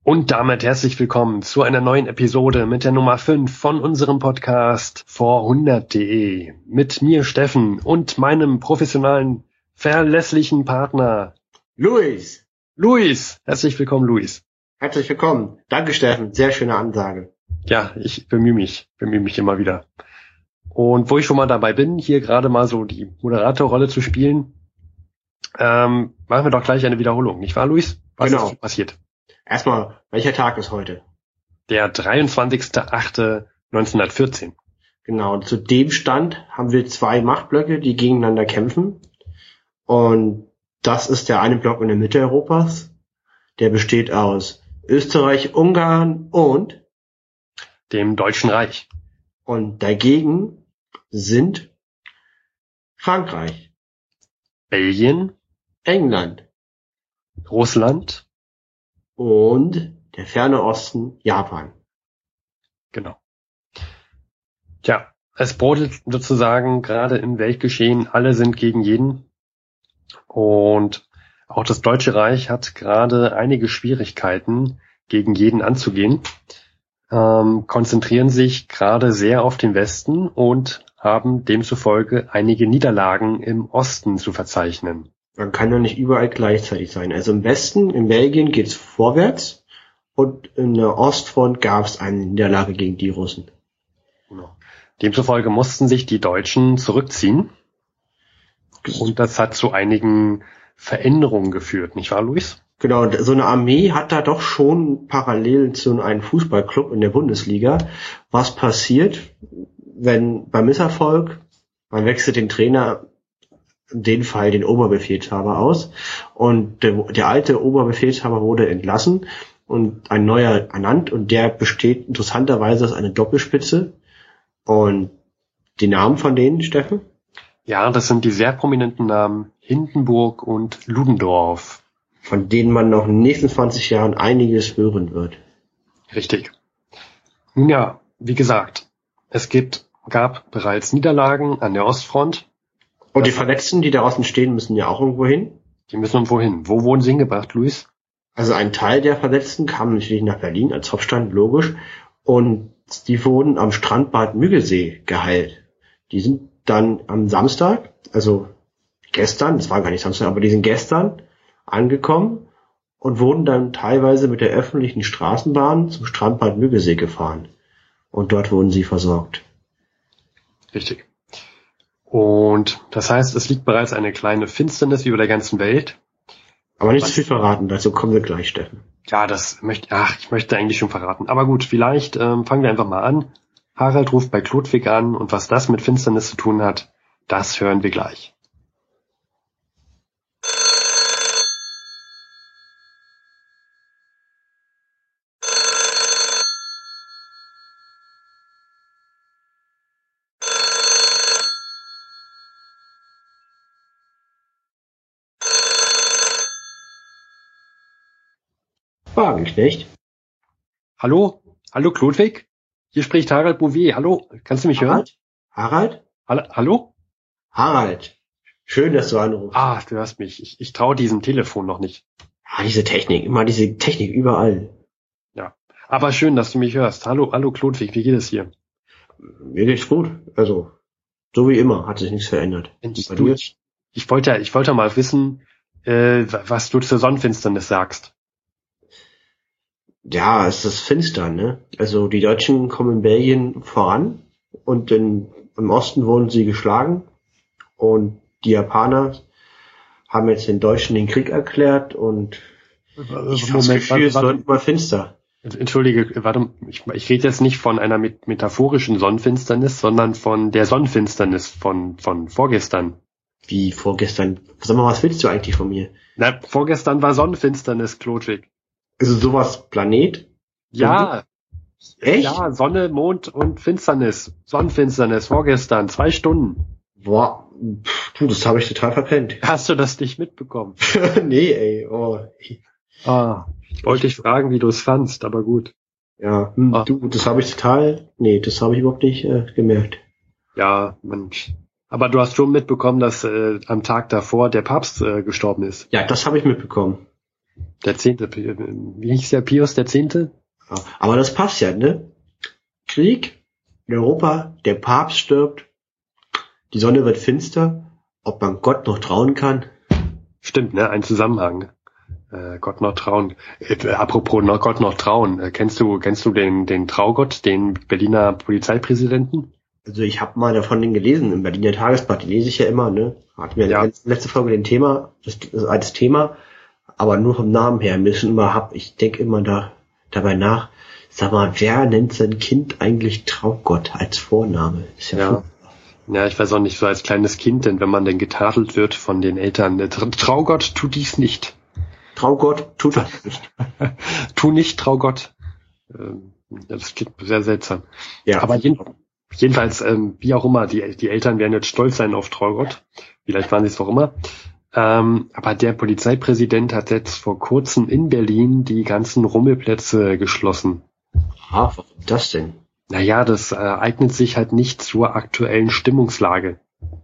Und damit herzlich willkommen zu einer neuen Episode mit der Nummer 5 von unserem Podcast vor100.de. Mit mir Steffen und meinem professionellen, verlässlichen Partner Luis. Herzlich willkommen, Luis. Herzlich willkommen. Danke, Steffen. Sehr schöne Ansage. Ja, ich bemühe mich immer wieder. Und wo ich schon mal dabei bin, hier gerade mal so die Moderatorrolle zu spielen, machen wir doch gleich eine Wiederholung, nicht wahr, Luis? Was ist passiert? Erstmal, welcher Tag ist heute? Der 23.08.1914. Genau, und zu dem Stand haben wir 2 Machtblöcke, die gegeneinander kämpfen. Und das ist der eine Block in der Mitte Europas. Der besteht aus Österreich, Ungarn und dem Deutschen Reich. Und dagegen sind Frankreich, Belgien, England Russland und der ferne Osten, Japan. Genau. Tja, es brodelt sozusagen gerade im Weltgeschehen, alle sind gegen jeden. Und auch das Deutsche Reich hat gerade einige Schwierigkeiten, gegen jeden anzugehen, konzentrieren sich gerade sehr auf den Westen und haben demzufolge einige Niederlagen im Osten zu verzeichnen. Man kann ja nicht überall gleichzeitig sein. Also im Westen, in Belgien geht's vorwärts und in der Ostfront gab es eine Niederlage gegen die Russen. Genau. Demzufolge mussten sich die Deutschen zurückziehen und das hat zu einigen Veränderungen geführt, nicht wahr, Luis? Genau, so eine Armee hat da doch schon Parallelen zu einem Fußballclub in der Bundesliga. Was passiert, wenn beim Misserfolg, man wechselt den Trainer, in dem Fall den Oberbefehlshaber aus und der alte Oberbefehlshaber wurde entlassen und ein neuer ernannt und der besteht interessanterweise aus einer Doppelspitze. Und die Namen von denen, Steffen? Ja, das sind die sehr prominenten Namen Hindenburg und Ludendorff. Von denen man noch in den nächsten 20 Jahren einiges hören wird. Richtig. Nun ja, wie gesagt, es gab bereits Niederlagen an der Ostfront. Und die Verletzten, die daraus entstehen, müssen ja auch irgendwo hin. Die müssen irgendwo hin. Wo wurden sie hingebracht, Luis? Also ein Teil der Verletzten kam natürlich nach Berlin als Hauptstadt, logisch. Und die wurden am Strandbad Müggelsee geheilt. Die sind dann am Samstag, also gestern, das war gar nicht Samstag, aber die sind gestern angekommen und wurden dann teilweise mit der öffentlichen Straßenbahn zum Strandbad Müggelsee gefahren. Und dort wurden sie versorgt. Richtig. Und das heißt, es liegt bereits eine kleine Finsternis über der ganzen Welt. Aber nicht zu viel verraten, dazu kommen wir gleich, Steffen. Ja, ich möchte eigentlich schon verraten. Aber gut, vielleicht fangen wir einfach mal an. Harald ruft bei Chlodwig an und was das mit Finsternis zu tun hat, das hören wir gleich. Wagenknecht. Hallo Chlodwig? Hier spricht Harald Bouvier. Hallo, kannst du mich hören? Harald? Hallo? Harald. Schön, dass du anrufst. Ah, du hörst mich. Ich traue diesem Telefon noch nicht. Diese Technik überall. Ja, aber schön, dass du mich hörst. Hallo Chlodwig, wie geht es hier? Mir geht's gut. Also, so wie immer, hat sich nichts verändert. Ich wollte mal wissen, was du zur Sonnenfinsternis sagst. Ja, es ist finster, ne? Also die Deutschen kommen in Belgien voran und im Osten wurden sie geschlagen und die Japaner haben jetzt den Deutschen den Krieg erklärt und ich habe das Gefühl, es wird immer finster. Entschuldige, warte, ich rede jetzt nicht von einer metaphorischen Sonnenfinsternis, sondern von der Sonnenfinsternis von vorgestern. Wie vorgestern? Sag mal, was willst du eigentlich von mir? Na, vorgestern war Sonnenfinsternis, Chlodwig. Also sowas Planet? Ja. Echt? Ja, Sonne, Mond und Finsternis. Sonnenfinsternis, vorgestern, 2 Stunden. Boah, das habe ich total verpennt. Hast du das nicht mitbekommen? Nee, ey. Oh. Ich wollte dich fragen, wie du es fandst, aber gut. Ja, das habe ich überhaupt nicht gemerkt. Ja, Mensch. Aber du hast schon mitbekommen, dass am Tag davor der Papst gestorben ist. Ja, das habe ich mitbekommen. Der 10. Wie hieß der Pius der 10.? Ja, aber das passt ja, ne? Krieg in Europa, der Papst stirbt, die Sonne wird finster, ob man Gott noch trauen kann. Stimmt, ne? Ein Zusammenhang. Gott noch trauen. Apropos noch Gott noch trauen. Kennst du den Traugott, den Berliner Polizeipräsidenten? Also ich habe mal davon gelesen, im Berliner Tagesblatt, die lese ich ja immer, ne? Hatten wir Ja. letzte Folge den Thema, das als Thema, aber nur vom Namen her. Ich denke immer dabei nach, sag mal, wer nennt sein Kind eigentlich Traugott als Vorname? Ist Ja. Ja, ich weiß auch nicht, so als kleines Kind, denn wenn man denn getadelt wird von den Eltern, Traugott, tu dies nicht. Traugott tut das nicht. Tu nicht, Traugott. Das klingt sehr seltsam. Ja. Aber jedenfalls, wie auch immer, die Eltern werden jetzt stolz sein auf Traugott. Vielleicht waren sie es auch immer. Aber der Polizeipräsident hat jetzt vor kurzem in Berlin die ganzen Rummelplätze geschlossen. Ah, warum das denn? Naja, das eignet sich halt nicht zur aktuellen Stimmungslage.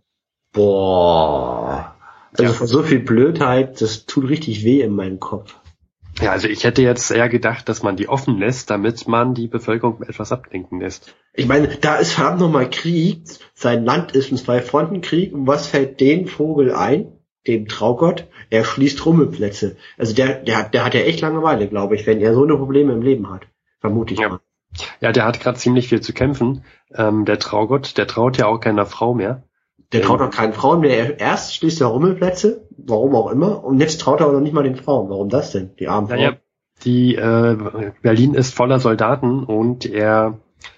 Boah. Also Ja. von so viel Blödheit, das tut richtig weh in meinem Kopf. Ja, also ich hätte jetzt eher gedacht, dass man die offen lässt, damit man die Bevölkerung etwas ablenken lässt. Ich meine, da ist verdammt nochmal Krieg, sein Land ist ein Zwei-Fronten-Krieg, und was fällt dem Vogel ein, dem Traugott? Er schließt Rummelplätze. Also der hat ja echt Langeweile, glaube ich, wenn er so eine Probleme im Leben hat. Vermute ich Ja. mal. Ja, der hat gerade ziemlich viel zu kämpfen. Der Traugott, der traut ja auch keiner Frau mehr. Der traut doch keinen Frauen mehr. Erst schließt er Rummelplätze, warum auch immer, und jetzt traut er auch noch nicht mal den Frauen. Warum das denn, die armen Frauen? Naja, Berlin ist voller Soldaten und er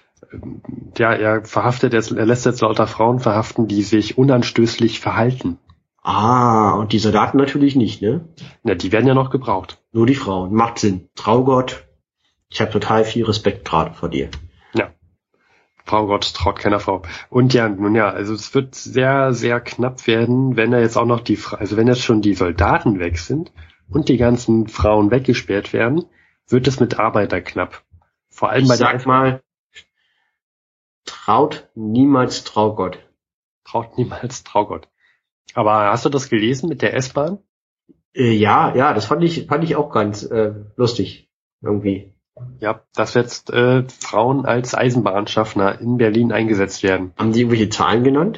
lässt jetzt lauter Frauen verhaften, die sich unanstößlich verhalten. Ah, und die Soldaten natürlich nicht, ne? Ja, die werden ja noch gebraucht. Nur die Frauen. Macht Sinn. Traugott, ich habe total viel Respekt gerade vor dir. Traugott traut keiner Frau. Und ja, nun ja, also es wird sehr, sehr knapp werden, wenn er jetzt auch noch wenn jetzt schon die Soldaten weg sind und die ganzen Frauen weggesperrt werden, wird es mit Arbeiter knapp. Vor allem bei Sag mal, traut niemals Traugott. traut niemals Traugott. Aber hast du das gelesen mit der S-Bahn? Ja, das fand ich auch ganz lustig irgendwie. Ja, dass jetzt Frauen als Eisenbahnschaffner in Berlin eingesetzt werden. Haben die irgendwelche Zahlen genannt?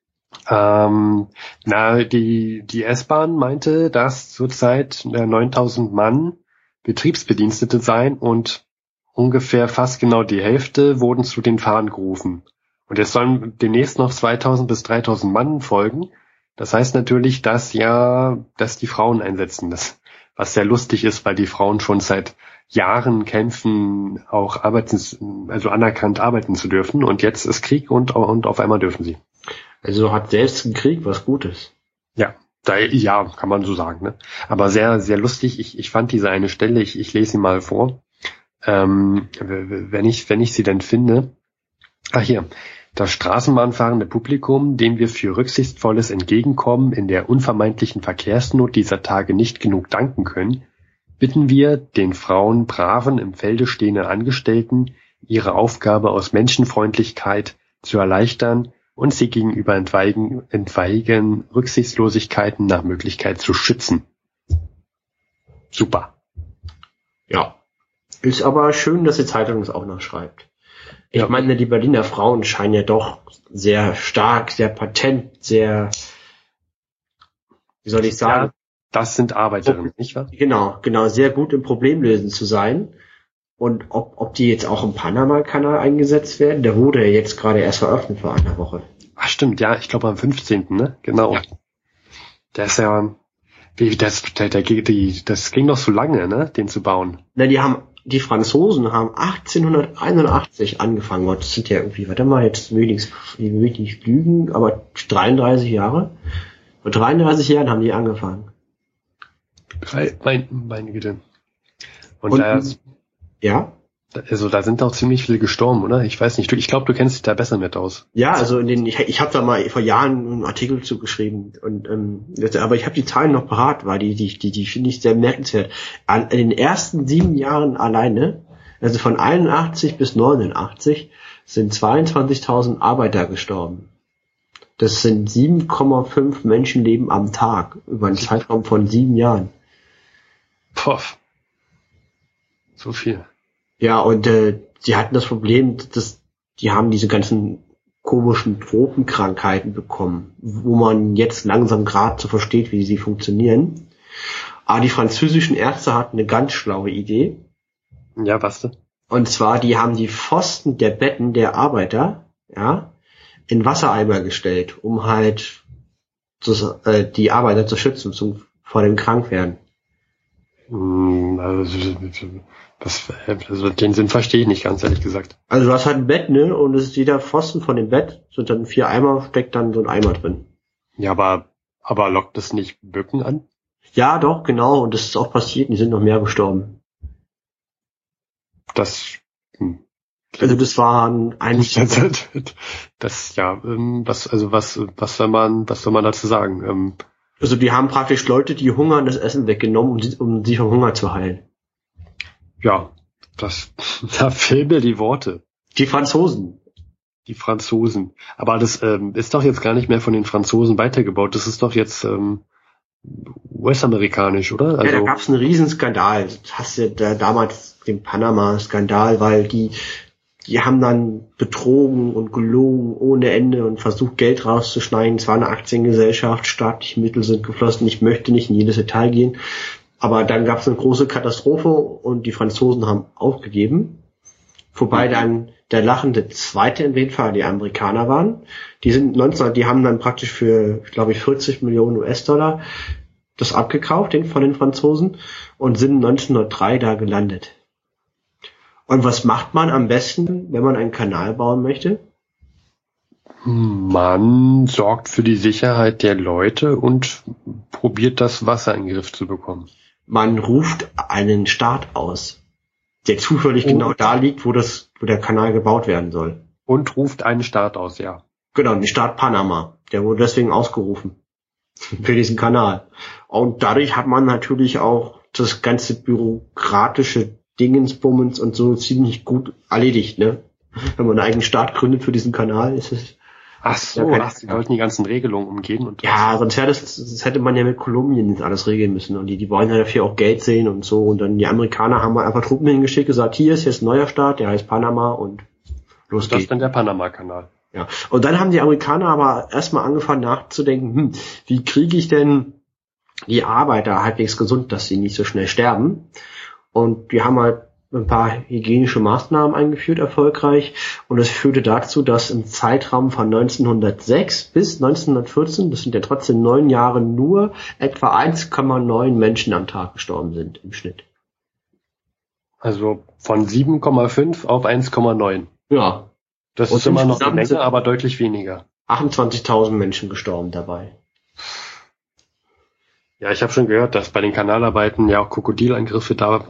Die S-Bahn meinte, dass zurzeit 9000 Mann Betriebsbedienstete seien und ungefähr fast genau die Hälfte wurden zu den Fahrern gerufen. Und jetzt sollen demnächst noch 2000 bis 3000 Mann folgen. Das heißt natürlich, dass die Frauen einsetzen, was sehr lustig ist, weil die Frauen schon seit Jahren kämpfen, auch anerkannt arbeiten zu dürfen. Und jetzt ist Krieg und auf einmal dürfen sie. Also hat selbst ein Krieg was Gutes. Ja, kann man so sagen, ne? Aber sehr, sehr lustig. Ich fand diese eine Stelle, ich lese sie mal vor. Wenn ich sie denn finde. Ach hier. Das straßenbahnfahrende Publikum, dem wir für rücksichtsvolles Entgegenkommen in der unvermeidlichen Verkehrsnot dieser Tage nicht genug danken können, bitten wir den Frauen, braven, im Felde stehenden Angestellten, ihre Aufgabe aus Menschenfreundlichkeit zu erleichtern und sie gegenüber etwaigen Rücksichtslosigkeiten nach Möglichkeit zu schützen. Super. Ja. Ist aber schön, dass die Zeitung das auch noch schreibt. Ich meine, die Berliner Frauen scheinen ja doch sehr stark, sehr patent, sehr, wie soll ich sagen? Ja, das sind Arbeiterinnen, nicht wahr? Genau, sehr gut im Problemlösen zu sein. Und ob die jetzt auch im Panama-Kanal eingesetzt werden, der wurde ja jetzt gerade erst veröffentlicht vor einer Woche. Ach stimmt, ja, ich glaube am 15., ne? Genau. Ja. Der ist ja, das ging doch so lange, ne, den zu bauen. Na, die Franzosen haben 1881 angefangen. Gott, das sind ja irgendwie, warte mal, jetzt will ich nicht lügen, aber 33 Jahre. Vor 33 Jahren haben die angefangen. Meine Güte. Und ja? Also da sind auch ziemlich viele gestorben, oder? Ich weiß nicht. Ich glaube, du kennst dich da besser mit aus. Ja, also ich habe da mal vor Jahren einen Artikel zu geschrieben und aber ich habe die Zahlen noch parat, weil die finde ich sehr merkenswert. In den ersten 7 Jahren alleine, also von 81 bis 89, sind 22.000 Arbeiter gestorben. Das sind 7,5 Menschenleben am Tag über einen Zeitraum von 7 Jahren. Puff. So viel. Ja, und sie hatten das Problem, dass die haben diese ganzen komischen Tropenkrankheiten bekommen, wo man jetzt langsam gerade so versteht, wie sie funktionieren. Aber die französischen Ärzte hatten eine ganz schlaue Idee. Ja, was denn? Und zwar, die haben die Pfosten der Betten der Arbeiter, ja, in Wassereimer gestellt, um halt die Arbeiter zu schützen vor dem Krankwerden. Also den Sinn verstehe ich nicht, ganz ehrlich gesagt. Also du hast halt ein Bett, ne? Und es ist jeder Pfosten von dem Bett, sind dann 4 Eimer, steckt dann so ein Eimer drin. Ja, aber lockt das nicht Mücken an? Ja, doch, genau. Und das ist auch passiert. Und die sind noch mehr gestorben. Also das waren eigentlich... was soll man dazu sagen? Also die haben praktisch Leute, die hungern, das Essen weggenommen, um sie vom Hunger zu heilen. Ja, da fehlen mir die Worte. Die Franzosen. Die Franzosen. Aber das ist doch jetzt gar nicht mehr von den Franzosen weitergebaut. Das ist doch jetzt US-amerikanisch, oder? Also, ja, da gab es einen Riesenskandal. Das hast du ja damals den Panama-Skandal, weil die haben dann betrogen und gelogen ohne Ende und versucht, Geld rauszuschneiden. Es war eine Aktiengesellschaft, staatliche Mittel sind geflossen. Ich möchte nicht in jedes Detail gehen. Aber dann gab es eine große Katastrophe und die Franzosen haben aufgegeben. Wobei dann der lachende Zweite in dem Fall die Amerikaner waren. Die haben dann praktisch für, glaube ich, 40 Millionen US-Dollar das abgekauft von den Franzosen und sind 1903 da gelandet. Und was macht man am besten, wenn man einen Kanal bauen möchte? Man sorgt für die Sicherheit der Leute und probiert, das Wasser in den Griff zu bekommen. Man ruft einen Staat aus, der zufällig genau da liegt, wo der Kanal gebaut werden soll. Und ruft einen Staat aus, ja. Genau, den Staat Panama. Der wurde deswegen ausgerufen. Für diesen Kanal. Und dadurch hat man natürlich auch das ganze bürokratische Dingensbummens und so ziemlich gut erledigt, ne? Wenn man einen eigenen Staat gründet für diesen Kanal, ist es... Sie wollten die ganzen Regelungen umgehen und... Ja, sonst hätte man ja mit Kolumbien jetzt alles regeln müssen. Und die wollen ja dafür auch Geld sehen und so. Und dann die Amerikaner haben einfach Truppen hingeschickt, gesagt, hier ist jetzt ein neuer Staat, der heißt Panama und los geht's. Das ist dann der Panama-Kanal. Ja. Und dann haben die Amerikaner aber erstmal angefangen nachzudenken, wie kriege ich denn die Arbeiter halbwegs gesund, dass sie nicht so schnell sterben. Und wir haben halt ein paar hygienische Maßnahmen eingeführt, erfolgreich. Und es führte dazu, dass im Zeitraum von 1906 bis 1914, das sind ja trotzdem 9 Jahre, nur etwa 1,9 Menschen am Tag gestorben sind im Schnitt. Also von 7,5 auf 1,9. Ja. Das ist immer noch eine Menge, aber deutlich weniger. 28.000 Menschen gestorben dabei. Ja, ich habe schon gehört, dass bei den Kanalarbeiten ja auch Krokodilangriffe da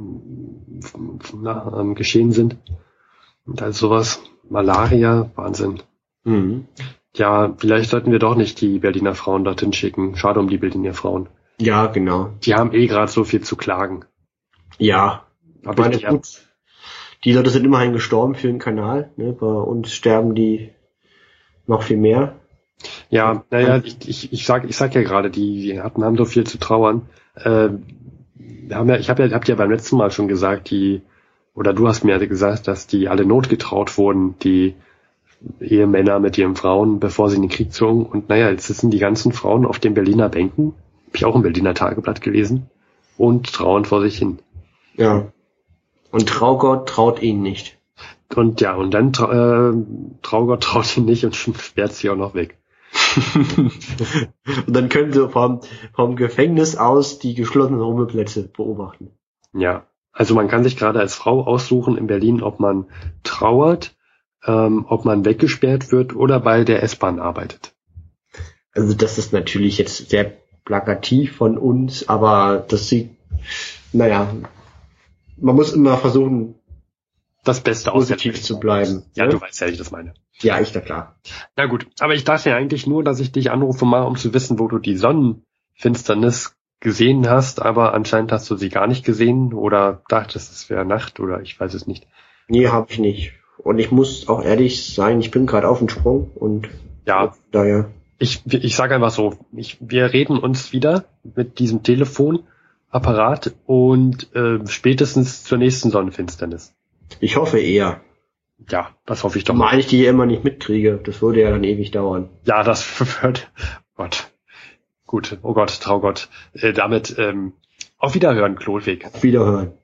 geschehen sind. Und also sowas, Malaria, Wahnsinn. Mhm. Ja, vielleicht sollten wir doch nicht die Berliner Frauen dorthin schicken. Schade um die Berliner Frauen. Ja, genau. Die haben gerade so viel zu klagen. Ja, aber gut. Die Leute sind immerhin gestorben für den Kanal. Ne? Bei uns sterben die noch viel mehr. Ja, naja, ich sag ja gerade, die haben so viel zu trauern. Habt ihr beim letzten Mal schon gesagt, du hast mir gesagt, dass die alle notgetraut wurden, die Ehemänner mit ihren Frauen, bevor sie in den Krieg zogen. Und naja, jetzt sitzen die ganzen Frauen auf den Berliner Bänken, hab ich auch im Berliner Tageblatt gelesen, und trauern vor sich hin. Ja. Und Traugott traut ihnen nicht. Und ja, und dann Traugott traut ihn nicht und sperrt sie auch noch weg. Und dann können sie vom Gefängnis aus die geschlossenen Rummelplätze beobachten. Ja, also man kann sich gerade als Frau aussuchen in Berlin, ob man trauert, ob man weggesperrt wird oder bei der S-Bahn arbeitet. Also das ist natürlich jetzt sehr plakativ von uns, aber das sieht, naja, man muss immer versuchen, das Beste positiv zu bleiben. Ja, du weißt ja, wie ich das meine. Ja, ist ja klar. Na gut, aber ich dachte ja eigentlich nur, dass ich dich anrufe mal, um zu wissen, wo du die Sonnenfinsternis gesehen hast, aber anscheinend hast du sie gar nicht gesehen oder dachtest, es wäre Nacht oder ich weiß es nicht. Nee, habe ich nicht. Und ich muss auch ehrlich sein, ich bin gerade auf dem Sprung und ja, daher. Ich sage einfach so, wir reden uns wieder mit diesem Telefon Apparat und spätestens zur nächsten Sonnenfinsternis. Ich hoffe eher. Ja, das hoffe ich doch. Zumal ich die immer nicht mitkriege. Das würde ja dann ewig dauern. Ja, das wird... Gott. Gut. Oh Gott, Traugott. Damit auf Wiederhören, Klodwig. Auf Wiederhören.